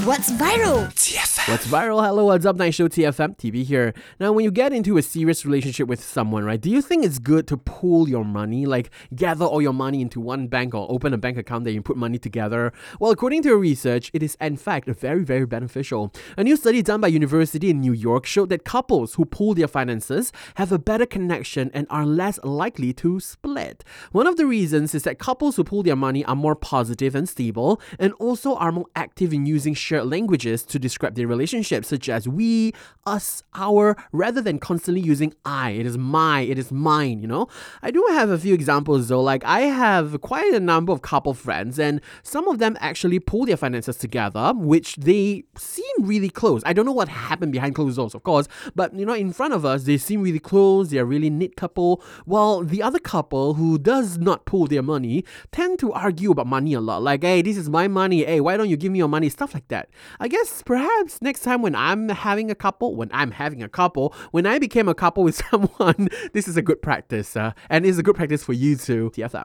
What's viral? What's viral? Hello, what's up? Night Show TFM, TB here. Now, when you get into a serious relationship with someone, right, do you think it's good to pool your money? Like, gather all your money into one bank or open a bank account that you put money together? Well, according to research, it is in fact very, very beneficial. A new study done by University in New York showed that couples who pool their finances have a better connection and are less likely to split. One of the reasons is that couples who pool their money are more positive and stable and also are more active in using shared languages to describe their relationships, such as we, us, our, rather than constantly using I. It is my, it is mine, you know? I do have a few examples though. Like, I have quite a number of couple friends, and some of them actually pool their finances together, which they seem really close. I don't know what happened behind closed doors, of course, but you know, in front of us, they seem really close. They're a really knit couple, while the other couple who does not pool their money tend to argue about money a lot. Like, hey, this is my money. Hey, why don't you give me your money? Stuff like that. I guess perhaps next time when I became a couple with someone, this is a good practice, and it's a good practice for you too. TFM.